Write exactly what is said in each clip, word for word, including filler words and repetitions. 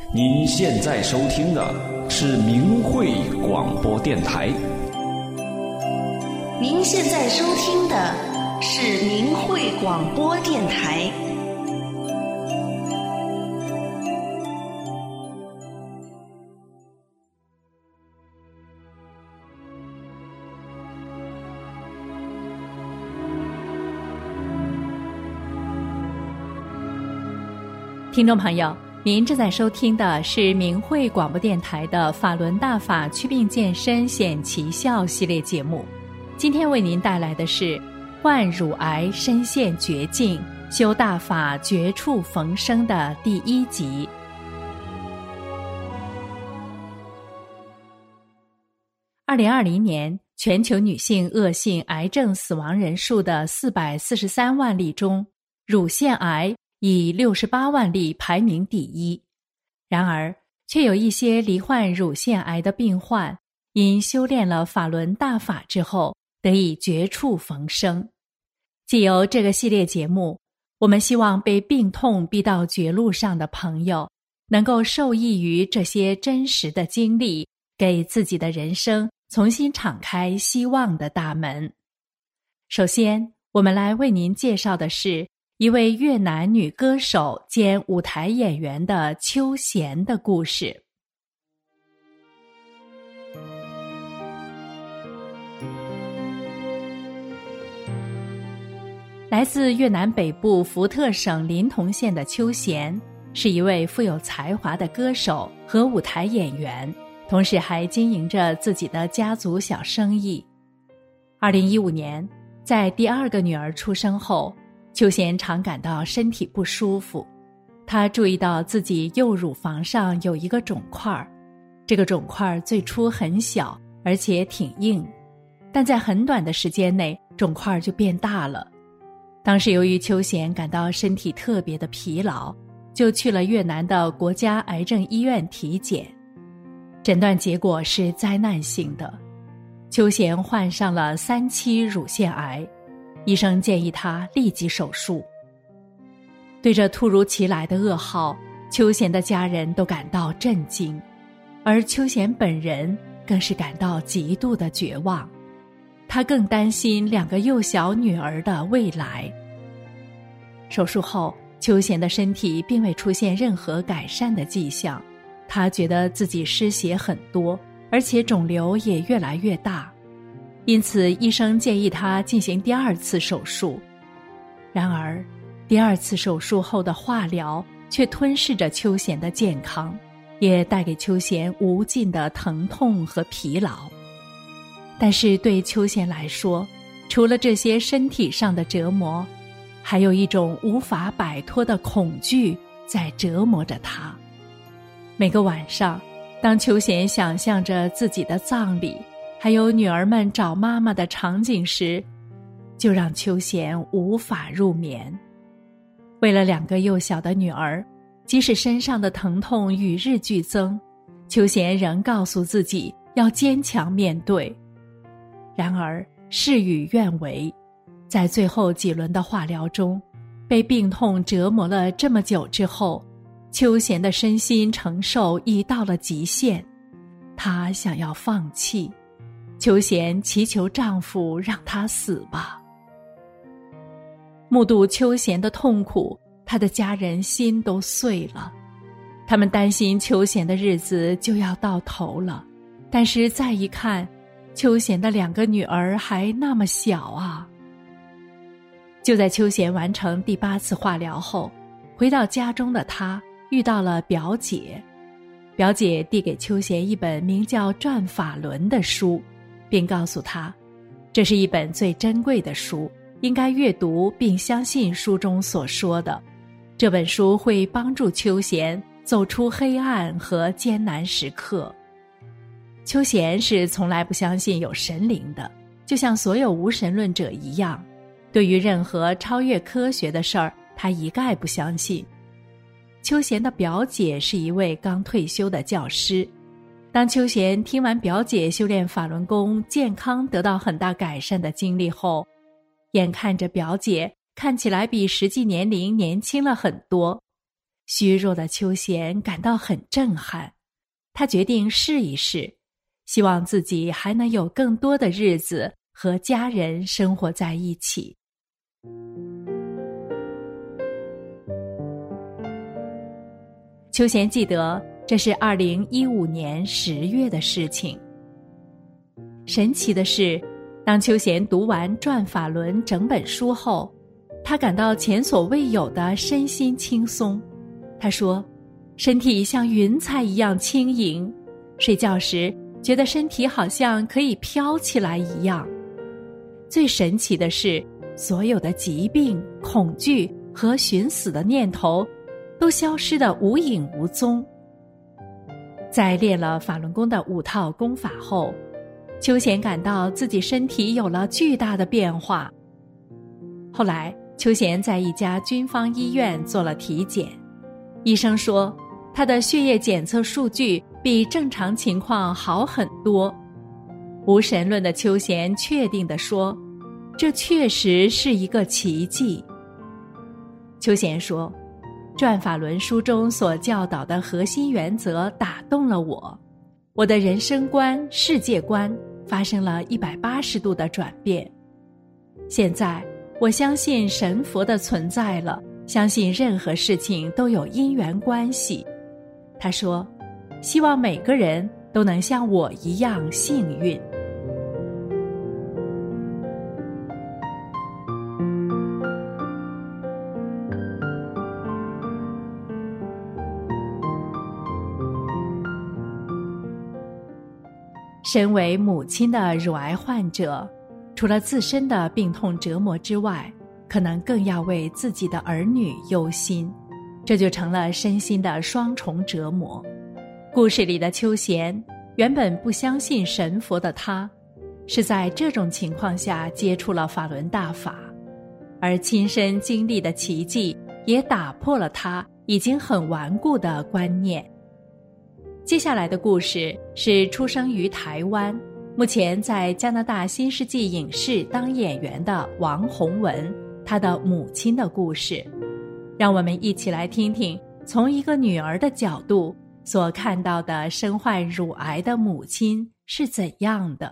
您现在收听的是明慧广播电台。 您现在收听的是明慧广播电台。 听众朋友，您正在收听的是明慧广播电台的法轮大法祛病健身显奇效系列节目。今天为您带来的是患乳癌深陷绝境，修大法绝处逢生的第一集。二零二零年全球女性恶性癌症死亡人数的四百四十三万例中，乳腺癌以六十八万例排名第一。然而，却有一些罹患乳腺癌的病患，因修炼了法轮大法之后，得以绝处逢生。藉由这个系列节目，我们希望被病痛逼到绝路上的朋友，能够受益于这些真实的经历，给自己的人生重新敞开希望的大门。首先，我们来为您介绍的是一位越南女歌手兼舞台演员的秋贤的故事。来自越南北部福特省临潼县的秋贤，是一位富有才华的歌手和舞台演员，同时还经营着自己的家族小生意。二零一五年，在第二个女儿出生后，秋贤常感到身体不舒服，她注意到自己右乳房上有一个肿块，这个肿块最初很小，而且挺硬，但在很短的时间内，肿块就变大了。当时由于秋贤感到身体特别的疲劳，就去了越南的国家癌症医院体检，诊断结果是灾难性的，秋贤患上了三期乳腺癌。医生建议他立即手术。对这突如其来的噩耗，秋贤的家人都感到震惊，而秋贤本人更是感到极度的绝望。他更担心两个幼小女儿的未来。手术后，秋贤的身体并未出现任何改善的迹象，他觉得自己失血很多，而且肿瘤也越来越大。因此，医生建议他进行第二次手术。然而，第二次手术后的化疗却吞噬着秋贤的健康，也带给秋贤无尽的疼痛和疲劳。但是对秋贤来说，除了这些身体上的折磨，还有一种无法摆脱的恐惧在折磨着他。每个晚上，当秋贤想象着自己的葬礼，还有女儿们找妈妈的场景时，就让秋贤无法入眠。为了两个幼小的女儿，即使身上的疼痛与日俱增，秋贤仍告诉自己要坚强面对。然而事与愿违，在最后几轮的化疗中，被病痛折磨了这么久之后，秋贤的身心承受已到了极限，她想要放弃。秋贤祈求丈夫让她死吧。目睹秋贤的痛苦，她的家人心都碎了。他们担心秋贤的日子就要到头了，但是再一看，秋贤的两个女儿还那么小啊。就在秋贤完成第八次化疗后，回到家中的她遇到了表姐。表姐递给秋贤一本名叫《转法轮》的书，并告诉他，这是一本最珍贵的书，应该阅读并相信书中所说的。这本书会帮助秋贤走出黑暗和艰难时刻。秋贤是从来不相信有神灵的，就像所有无神论者一样，对于任何超越科学的事儿，他一概不相信。秋贤的表姐是一位刚退休的教师，当秋贤听完表姐修炼法轮功健康得到很大改善的经历后，眼看着表姐看起来比实际年龄年轻了很多， 虚弱的秋贤感到很震撼，他决定试一试，希望自己还能有更多的日子和家人生活在一起。秋贤记得，这是二零一五年十月的事情。神奇的是，当秋贤读完《转法轮》整本书后，他感到前所未有的身心轻松。他说，身体像云彩一样轻盈，睡觉时觉得身体好像可以飘起来一样。最神奇的是，所有的疾病、恐惧和寻死的念头都消失得无影无踪。在练了法轮功的五套功法后，秋贤感到自己身体有了巨大的变化。后来，秋贤在一家军方医院做了体检，医生说他的血液检测数据比正常情况好很多。无神论的秋贤确定地说，这确实是一个奇迹。秋贤说，《转法轮》书中所教导的核心原则打动了我，我的人生观、世界观发生了一百八十度的转变。现在我相信神佛的存在了，相信任何事情都有因缘关系。他说，希望每个人都能像我一样幸运。身为母亲的乳癌患者，除了自身的病痛折磨之外，可能更要为自己的儿女忧心，这就成了身心的双重折磨。故事里的秋贤，原本不相信神佛的他，是在这种情况下接触了法轮大法，而亲身经历的奇迹也打破了他已经很顽固的观念。接下来的故事是出生于台湾，目前在加拿大新世纪影视当演员的王洪文，他的母亲的故事。让我们一起来听听，从一个女儿的角度所看到的身患乳癌的母亲是怎样的。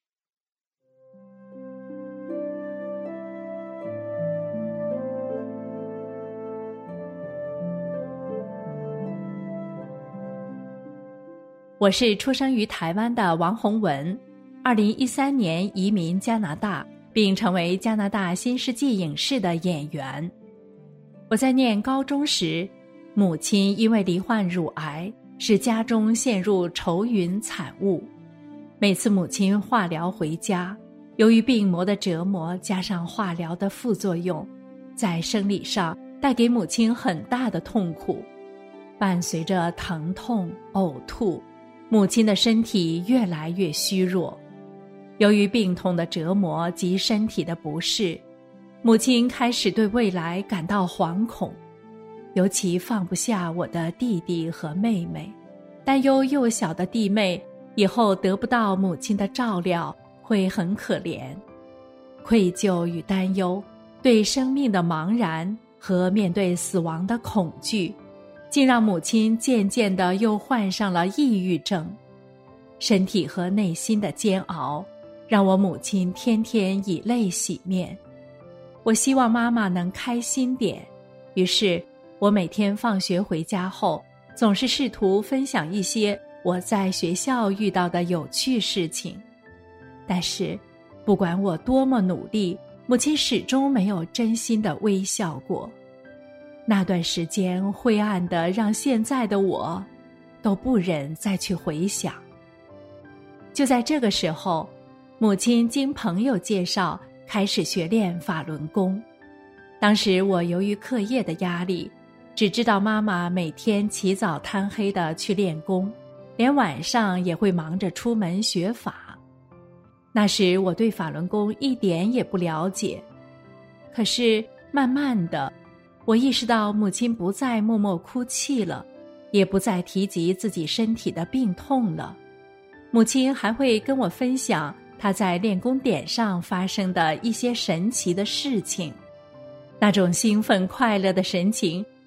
我是出生于台湾的王洪文，二零一三年移民加拿大，并成为加拿大新世纪影视的演员。我在念高中时，母亲因为罹患乳癌，使家中陷入愁云惨雾。每次母亲化疗回家，由于病魔的折磨加上化疗的副作用，在生理上带给母亲很大的痛苦，伴随着疼痛、呕吐，母亲的身体越来越虚弱。由于病痛的折磨及身体的不适，母亲开始对未来感到惶恐，尤其放不下我的弟弟和妹妹，担忧幼小的弟妹以后得不到母亲的照料，会很可怜。愧疚与担忧，对生命的茫然和面对死亡的恐惧，竟让母亲渐渐地又患上了抑郁症。身体和内心的煎熬，让我母亲天天以泪洗面。我希望妈妈能开心点，于是我每天放学回家后，总是试图分享一些我在学校遇到的有趣事情。但是，不管我多么努力，母亲始终没有真心的微笑过。那段时间灰暗的让现在的我都不忍再去回想。就在这个时候，母亲经朋友介绍开始学练法轮功。当时我由于课业的压力，只知道妈妈每天起早贪黑的去练功，连晚上也会忙着出门学法。那时我对法轮功一点也不了解，可是慢慢的，我意识到母亲不再默默哭泣了，也不再提及自己身体的病痛了。母亲还会跟我分享她在练功点上发生的一些神奇的事情。那种兴奋快乐的神情，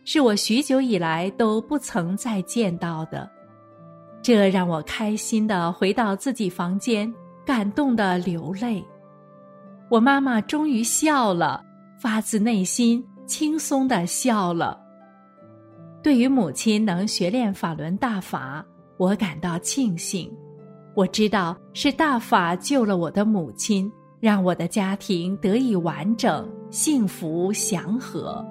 是我许久以来都不曾再见到的。这让我开心地回到自己房间，感动地流泪。我妈妈终于笑了，发自内心轻松地笑了。对于母亲能学练法轮大法，我感到庆幸。我知道是大法救了我的母亲，让我的家庭得以完整、幸福、祥和。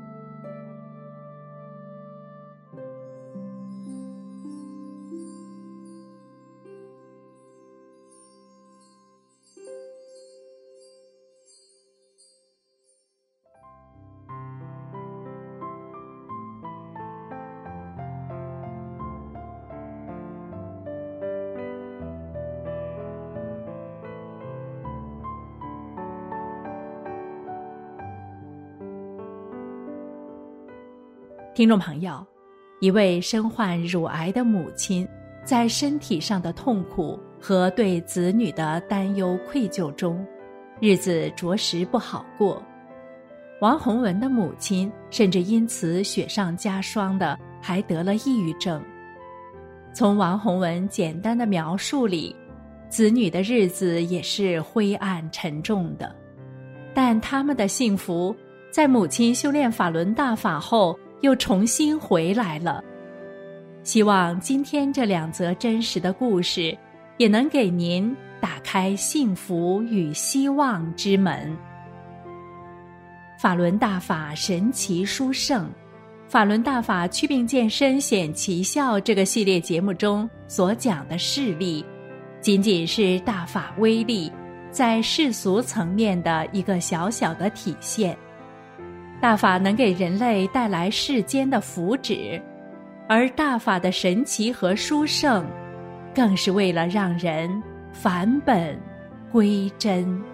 听众朋友，一位身患乳癌的母亲，在身体上的痛苦和对子女的担忧愧疚中，日子着实不好过。王洪文的母亲甚至因此雪上加霜的还得了抑郁症。从王洪文简单的描述里，子女的日子也是灰暗沉重的，但他们的幸福在母亲修炼法轮大法后又重新回来了。希望今天这两则真实的故事也能给您打开幸福与希望之门。法轮大法神奇殊胜，法轮大法祛病健身显奇效这个系列节目中所讲的事例，仅仅是大法威力在世俗层面的一个小小的体现。大法能给人类带来世间的福祉，而大法的神奇和殊胜，更是为了让人返本归真。